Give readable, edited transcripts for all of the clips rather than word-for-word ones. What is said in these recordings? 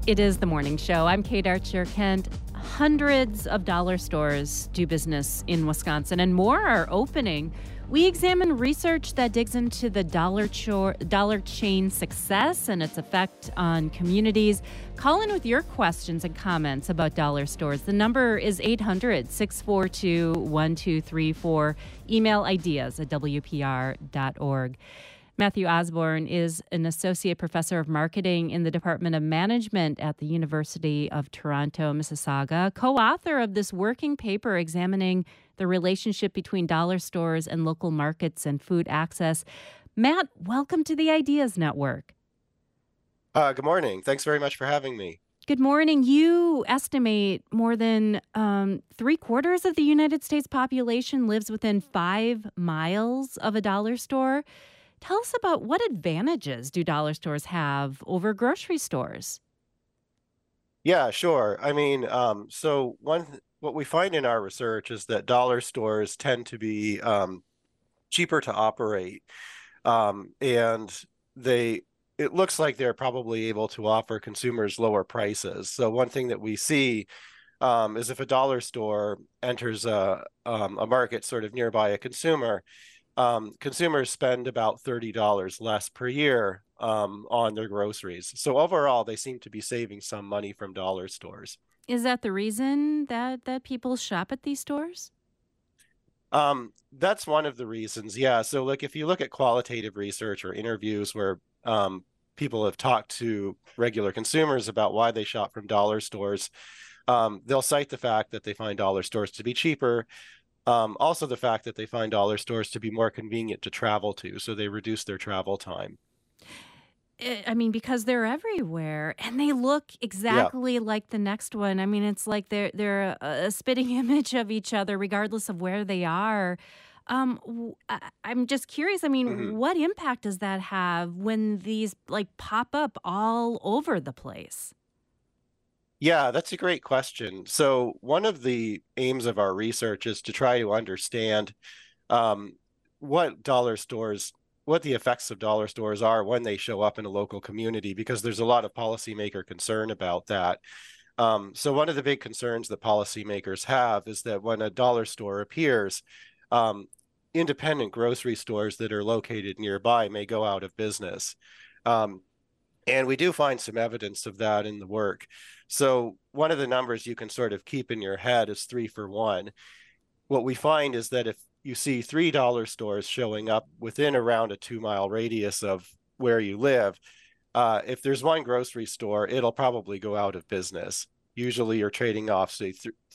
It is the morning show. I'm Kate Archer-Kent. Hundreds of dollar stores do business in Wisconsin, and more are opening. We examine research that digs into the dollar chain success and its effect on communities. Call in with your questions and comments about dollar stores. The number is 800-642-1234. Email ideas@wpr.org. Matthew Osborne is an associate professor of marketing in the Department of Management at the University of Toronto, Mississauga, co-author of this working paper examining the relationship between dollar stores and local markets and food access. Matt, welcome to the Ideas Network. Good morning. Thanks very much for having me. Good morning. You estimate more than 3/4 of the United States population lives within 5 miles of a dollar store. Tell us about what advantages do dollar stores have over grocery stores? Yeah, sure. What we find in our research is that dollar stores tend to be cheaper to operate, and it looks like they're probably able to offer consumers lower prices. So one thing that we see is if a dollar store enters a market sort of nearby a consumer, consumers spend about $30 less per year on their groceries. So overall, they seem to be saving some money from dollar stores. Is that the reason that people shop at these stores? That's one of the reasons. Yeah. So like if you look at qualitative research or interviews where people have talked to regular consumers about why they shop from dollar stores, they'll cite the fact that they find dollar stores to be cheaper. Also, the fact that they find dollar stores to be more convenient to travel to, so they reduce their travel time. Because they're everywhere and they look Yeah. exactly like the next one. I mean, it's like they're a spitting image of each other, regardless of where they are. I'm just curious. I mean, Mhm. what impact does that have when these like pop up all over the place? Yeah, that's a great question. So one of the aims of our research is to try to understand um, what dollar stores, what the effects of dollar stores are when they show up in a local community, because there's a lot of policymaker concern about that. So one of the big concerns that policymakers have is that when a dollar store appears, um, independent grocery stores that are located nearby may go out of business. Um, and we do find some evidence of that in the work. So one of the numbers you can sort of keep in your head is 3 for 1. What we find is that if you see $3 stores showing up within around a 2-mile radius of where you live, if there's one grocery store, it'll probably go out of business. Usually you're trading off, say,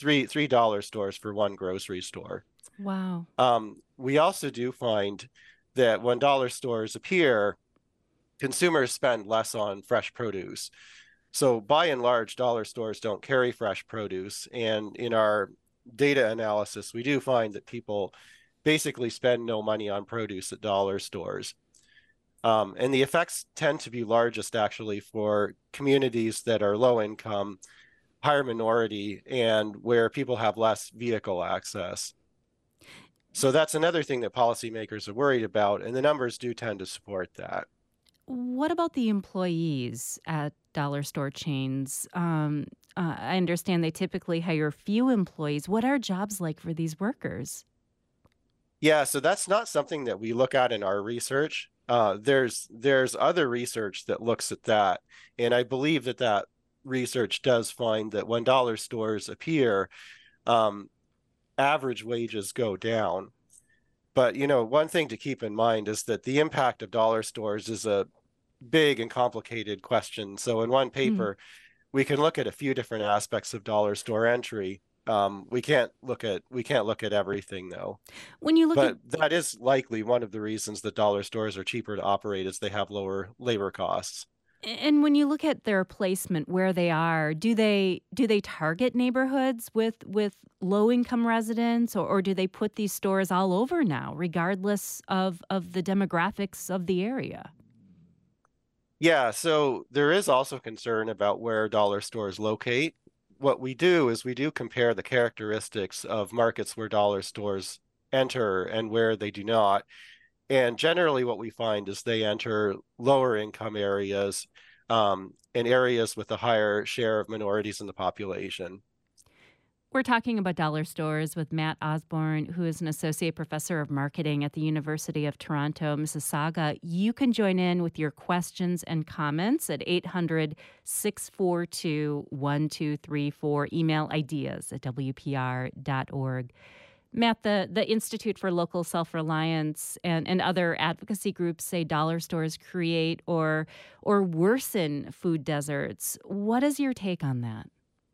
$3 stores for one grocery store. Wow. We also do find that when dollar stores appear, consumers spend less on fresh produce. So by and large, dollar stores don't carry fresh produce. And in our data analysis, we do find that people basically spend no money on produce at dollar stores. And the effects tend to be largest actually for communities that are low income, higher minority, and where people have less vehicle access. So that's another thing that policymakers are worried about, and the numbers do tend to support that. What about the employees at dollar store chains? I understand they typically hire few employees. What are jobs like for these workers? Yeah, so that's not something that we look at in our research. There's other research that looks at that, and I believe that that research does find that when dollar stores appear, um, average wages go down. But one thing to keep in mind is that the impact of dollar stores is a big and complicated question. So in one Hmm. paper, we can look at a few different aspects of dollar store entry. We can't look at everything though. When you look at But that is likely one of the reasons that dollar stores are cheaper to operate is they have lower labor costs. And when you look at their placement where they are, do they target neighborhoods with low income residents, or do they put these stores all over now, regardless of the demographics of the area? Yeah, so there is also concern about where dollar stores locate. What we do is we do compare the characteristics of markets where dollar stores enter and where they do not. And generally, what we find is they enter lower income areas in areas with a higher share of minorities in the population. We're talking about dollar stores with Matt Osborne, who is an associate professor of marketing at the University of Toronto, Mississauga. You can join in with your questions and comments at 800 642 1234. Email ideas at WPR.org. Matt, the Institute for Local Self-Reliance and other advocacy groups say dollar stores create or worsen food deserts. What is your take on that?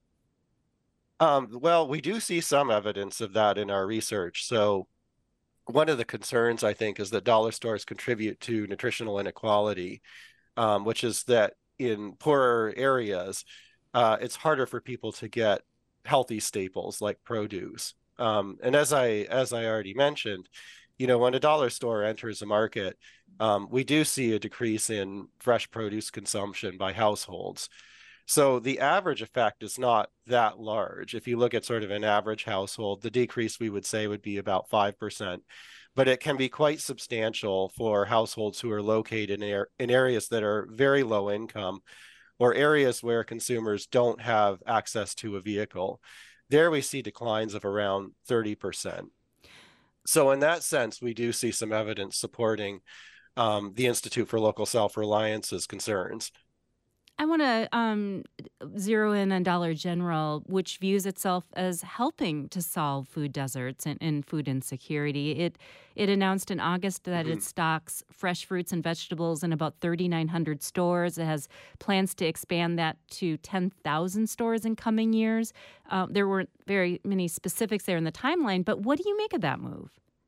Well, we do see some evidence of that in our research. So one of the concerns, I think, is that dollar stores contribute to nutritional inequality, which is that in poorer areas, it's harder for people to get healthy staples like produce. And as I already mentioned, when a dollar store enters a market, we do see a decrease in fresh produce consumption by households. So the average effect is not that large. If you look at sort of an average household, the decrease we would say would be about 5%, but it can be quite substantial for households who are located in areas that are very low income or areas where consumers don't have access to a vehicle. There we see declines of around 30%. So in that sense, we do see some evidence supporting the Institute for Local Self-Reliance's concerns. I want to zero in on Dollar General, which views itself as helping to solve food deserts and food insecurity. It announced in August that it stocks fresh fruits and vegetables in about 3,900 stores. It has plans to expand that to 10,000 stores in coming years. There weren't very many specifics there in the timeline, but what do you make of that move?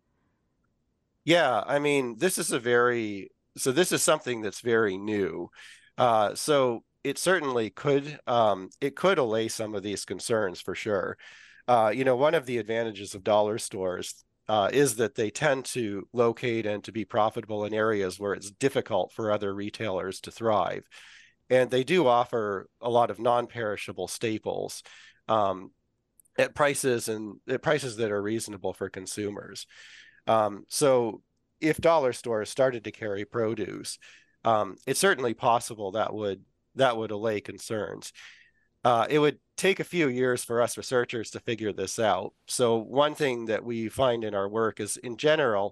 Yeah, I mean, this is something that's very new. So it certainly could allay some of these concerns for sure. One of the advantages of dollar stores is that they tend to locate and to be profitable in areas where it's difficult for other retailers to thrive. And they do offer a lot of non-perishable staples at prices that are reasonable for consumers. So if dollar stores started to carry produce, it's certainly possible that would allay concerns. It would take a few years for us researchers to figure this out. So one thing that we find in our work is, in general,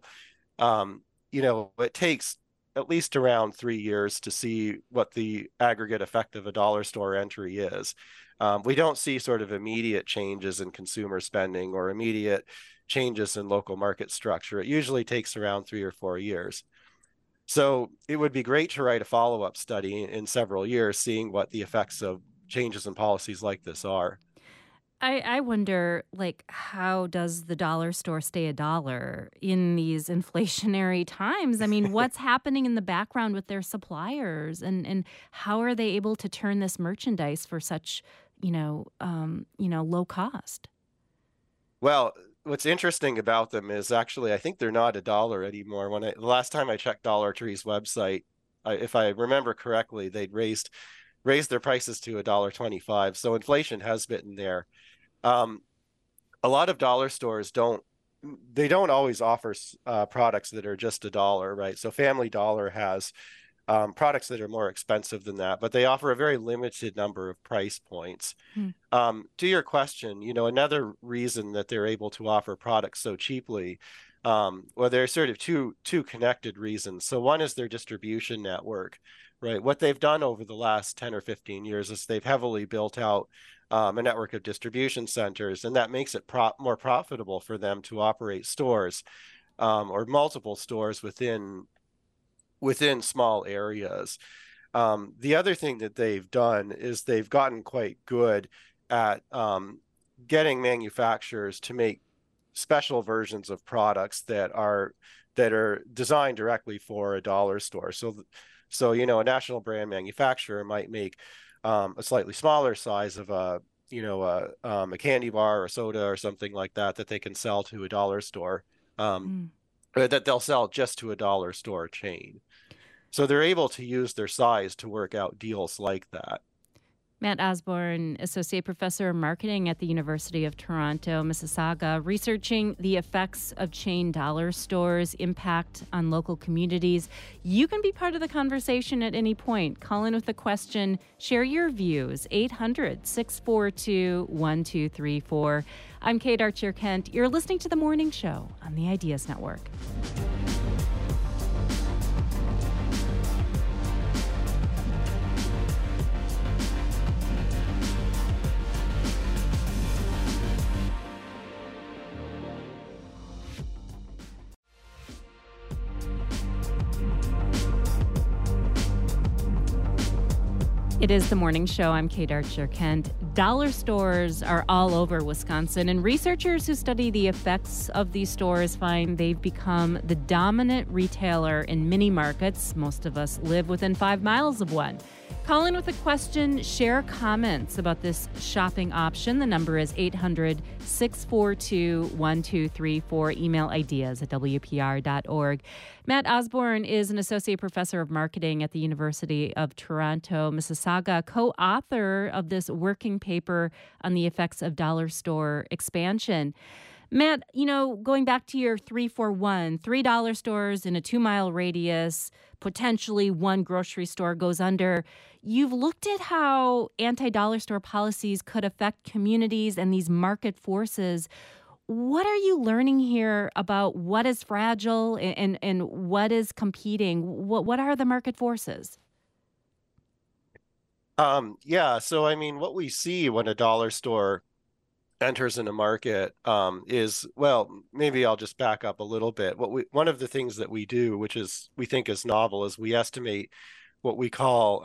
it takes at least around 3 years to see what the aggregate effect of a dollar store entry is. We don't see sort of immediate changes in consumer spending or immediate changes in local market structure. It usually takes around 3 or 4 years. So it would be great to write a follow-up study in several years, seeing what the effects of changes in policies like this are. I wonder, like, how does the dollar store stay a dollar in these inflationary times? I mean, what's happening in the background with their suppliers, and how are they able to turn this merchandise for such, low cost? Well, what's interesting about them is actually, I think they're not a dollar anymore. The last time I checked Dollar Tree's website, if I remember correctly, they'd raised their prices to $1.25. So inflation has been there. A lot of dollar stores don't always offer products that are just a dollar, right? So Family Dollar has products that are more expensive than that, but they offer a very limited number of price points. Hmm. To your question, another reason that they're able to offer products so cheaply, well, there are sort of two connected reasons. So one is their distribution network, right? What they've done over the last 10 or 15 years is they've heavily built out a network of distribution centers, and that makes it more profitable for them to operate stores or multiple stores within small areas. The other thing that they've done is they've gotten quite good at getting manufacturers to make special versions of products that are designed directly for a dollar store. So a national brand manufacturer might make a slightly smaller size of a candy bar or soda or something like that they can sell to a dollar store, Hmm. or that they'll sell just to a dollar store chain. So they're able to use their size to work out deals like that. Matt Osborne, Associate Professor of Marketing at the University of Toronto, Mississauga, researching the effects of chain dollar stores' impact on local communities. You can be part of the conversation at any point. Call in with a question, share your views, 800-642-1234. I'm Kate Archer-Kent. You're listening to The Morning Show on the Ideas Network. It is The Morning Show. I'm Kate Archer-Kent. Dollar stores are all over Wisconsin, and researchers who study the effects of these stores find they've become the dominant retailer in many markets. Most of us live within 5 miles of one. Call in with a question, share comments about this shopping option. The number is 800-642-1234. Email ideas@wpr.org. Matt Osborne is an associate professor of marketing at the University of Toronto, Mississauga, co-author of this working paper on the effects of dollar store expansion. Matt, going back to your 3-4-1, $3 stores in a 2-mile radius, potentially one grocery store goes under. You've looked at how anti-dollar store policies could affect communities and these market forces. What are you learning here about what is fragile and what is competing? What are the market forces? So I mean, what we see when a dollar store enters in a market is, well, maybe I'll just back up a little bit. One of the things that we do, which is we think is novel, is we estimate what we call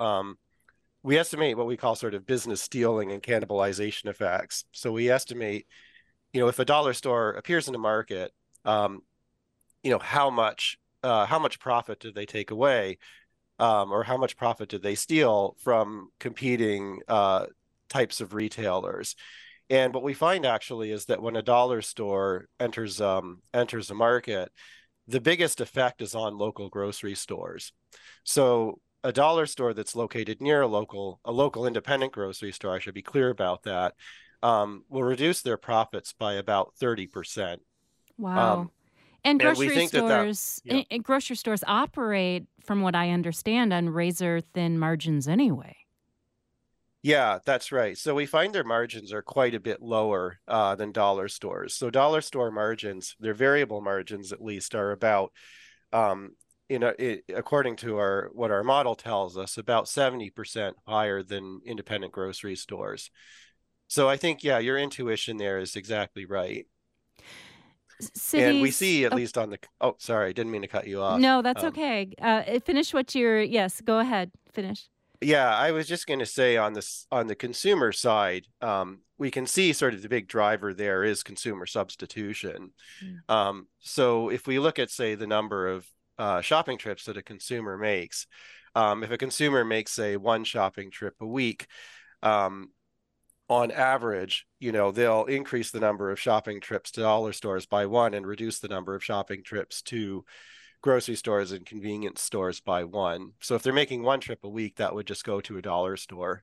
sort of business stealing and cannibalization effects. So we estimate, if a dollar store appears in a market, how much profit did they take away, or how much profit did they steal from competing types of retailers. And what we find actually is that when a dollar store enters a market, the biggest effect is on local grocery stores. So a dollar store that's located near a local independent grocery store, I should be clear about that, will reduce their profits by about 30%. Wow. And grocery stores operate, from what I understand, on razor thin margins anyway. Yeah, that's right. So we find their margins are quite a bit lower than dollar stores. So dollar store margins, their variable margins at least, are about, according to what our model tells us, about 70% higher than independent grocery stores. So I think, yeah, your intuition there is exactly right. And we see, at least on the, oh, sorry, didn't mean to cut you off. No, that's okay. Finish yes, go ahead, finish. Yeah, I was just going to say on the consumer side, we can see sort of the big driver there is consumer substitution. So if we look at, say, the number of shopping trips that a consumer makes, if a consumer makes, say, one shopping trip a week, on average, they'll increase the number of shopping trips to dollar stores by 1 and reduce the number of shopping trips to grocery stores and convenience stores by 1. So if they're making one trip a week, that would just go to a dollar store.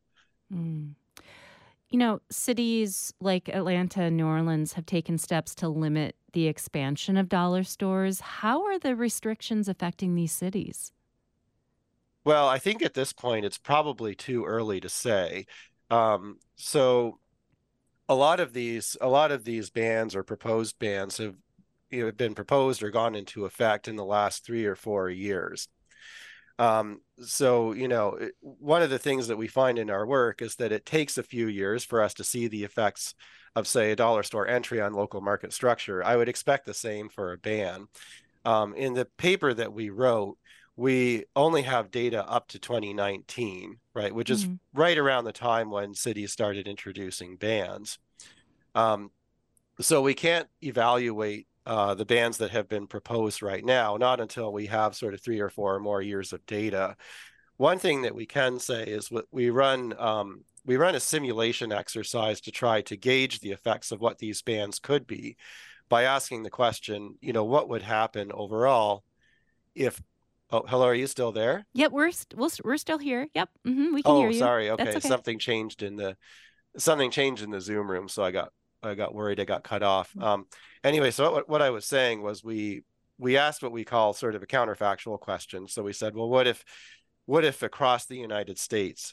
Cities like Atlanta and New Orleans have taken steps to limit the expansion of dollar stores. How are the restrictions affecting these cities? Well, I think at this point, it's probably too early to say. So a lot of these bans or proposed bans have been proposed or gone into effect in the last 3 or 4 years. So, one of the things that we find in our work is that it takes a few years for us to see the effects of, say, a dollar store entry on local market structure. I would expect the same for a ban. In the paper that we wrote, we only have data up to 2019, right, which is right around the time when cities started introducing bans. So we can't evaluate the bans that have been proposed right now, not until we have sort of 3 or 4 more years of data. One thing that we can say is we run a simulation exercise to try to gauge the effects of what these bans could be by asking the question, what would happen overall if Oh, hello, are you still there? Yep, we're still here. Yep, we can hear Oh, you. sorry. That's Okay, okay. something changed in the Zoom room, so I got worried I got cut off. Anyway, so what I was saying was we asked what we call sort of a counterfactual question. So we said, well, what if across the United States,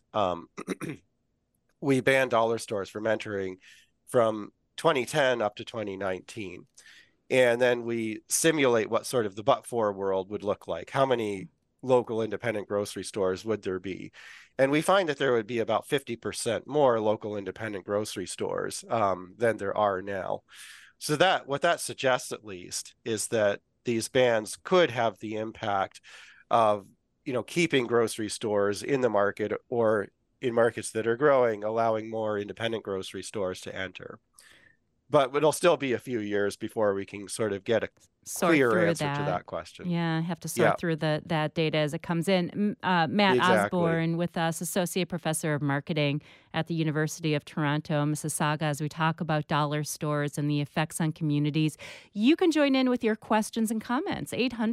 we banned dollar stores from entering from 2010 up to 2019? And then we simulate what sort of the but-for world would look like. How many local independent grocery stores would there be? And we find that there would be about 50% more local independent grocery stores than there are now. So that what that suggests, at least, is that these bans could have the impact of, keeping grocery stores in the market, or in markets that are growing, allowing more independent grocery stores to enter. But it'll still be a few years before we can sort of get a Sort clear through answer to that. that question. Yeah, have to sort Yeah, through that data as it comes in. Matt exactly. Osborne with us, Associate Professor of Marketing at the University of Toronto, Mississauga, as we talk about dollar stores and the effects on communities. You can join in with your questions and comments.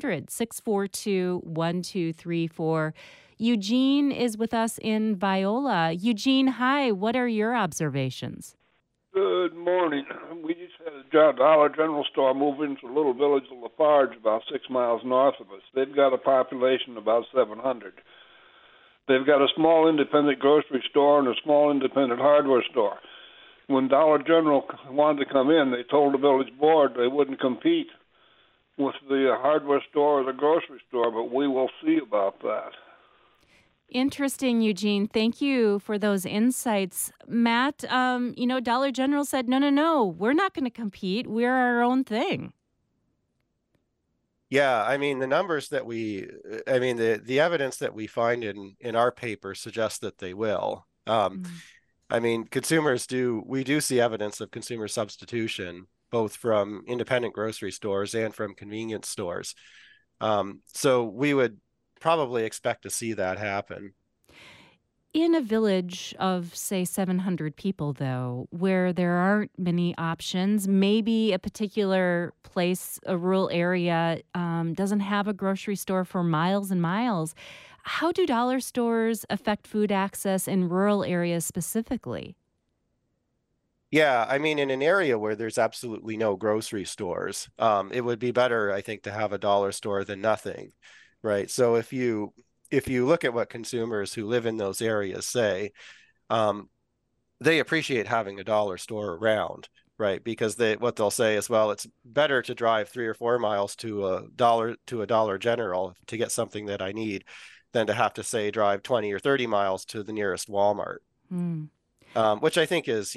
800-642-1234. Eugene is with us in Viola. Eugene, hi. What are your observations? Good morning. We just had a Dollar General store move into a little village of Lafarge, about 6 miles north of us. They've got a population of about 700. They've got a small independent grocery store and a small independent hardware store. When Dollar General wanted to come in, they told the village board they wouldn't compete with the hardware store or the grocery store, but we will see about that. Interesting, Eugene. Thank you for those insights. Matt, Dollar General said, no, no, no, we're not going to compete. We're our own thing. Yeah, I mean, the evidence that we find in our paper suggests that they will. Mm. I mean, we do see evidence of consumer substitution, both from independent grocery stores and from convenience stores. So we would probably expect to see that happen. In a village of, say, 700 people, though, where there aren't many options, maybe a particular place, a rural area, doesn't have a grocery store for miles and miles. How do dollar stores affect food access in rural areas specifically? Yeah, I mean, in an area where there's absolutely no grocery stores, it would be better, I think, to have a dollar store than nothing, right? So if you look at what consumers who live in those areas say, um, they appreciate having a dollar store around, right? Because what they'll say is, well, it's better to drive 3 or 4 miles to a Dollar General to get something that I need than to have to, say, drive 20 or 30 miles to the nearest Walmart. Hmm. Which I think is,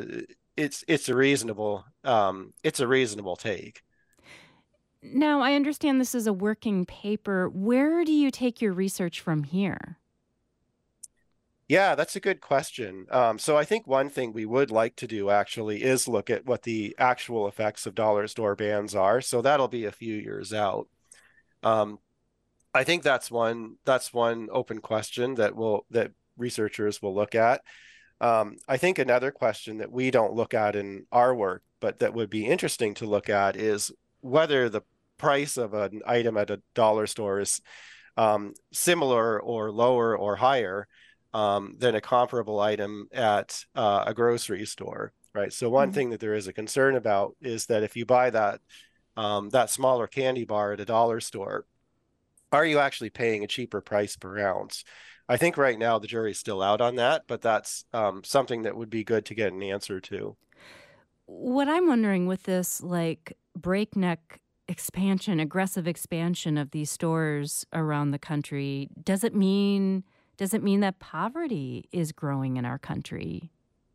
it's a reasonable take. Now, I understand this is a working paper. Where do you take your research from here? Yeah, that's a good question. So I think one thing we would like to do actually is look at what the actual effects of dollar store bans are. So that'll be a few years out. Um, I think that's one open question that researchers will look at. I think another question that we don't look at in our work, but that would be interesting to look at, is whether the price of an item at a dollar store is similar or lower or higher than a comparable item at a grocery store, right? So one Mm. thing that there is a concern about is that if you buy that smaller candy bar at a dollar store, are you actually paying a cheaper price per ounce? I think right now the jury's still out on that, but that's something that would be good to get an answer to. What I'm wondering with this, like, breakneck expansion, aggressive expansion of these stores around the country, does it mean that poverty is growing in our country?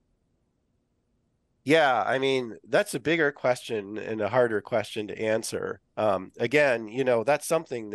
Yeah, I mean, that's a bigger question and a harder question to answer. Again, that's something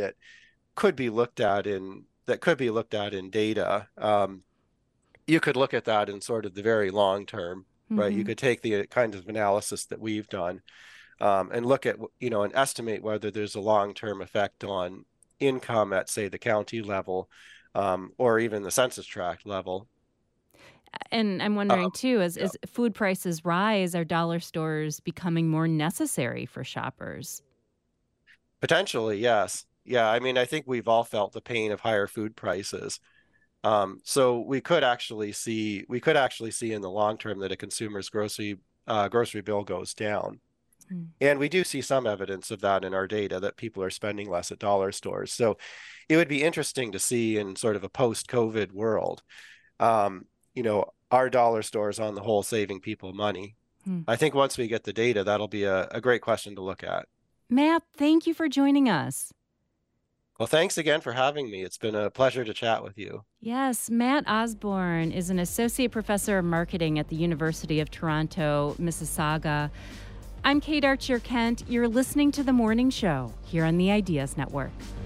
that could be looked at in data. You could look at that in sort of the very long term, right? You Hmm. could take the kind of analysis that we've done, and look at, and estimate whether there's a long-term effect on income at, say, the county level, or even the census tract level. And I'm Um, wondering too, yeah. as food prices rise, are dollar stores becoming more necessary for shoppers? Potentially, yes. Yeah, I mean, I think we've all felt the pain of higher food prices. So we could actually see in the long term that a consumer's grocery bill goes down. And we do see some evidence of that in our data that people are spending less at dollar stores. So it would be interesting to see in sort of a post-COVID world, are dollar stores on the whole saving people money? I think once we get the data, that'll be a great question to look at. Matt, thank you for joining us. Well, thanks again for having me. It's been a pleasure to chat with you. Yes, Matt Osborne is an associate professor of marketing at the University of Toronto, Mississauga. I'm Kate Archer Kent. You're listening to The Morning Show here on the Ideas Network.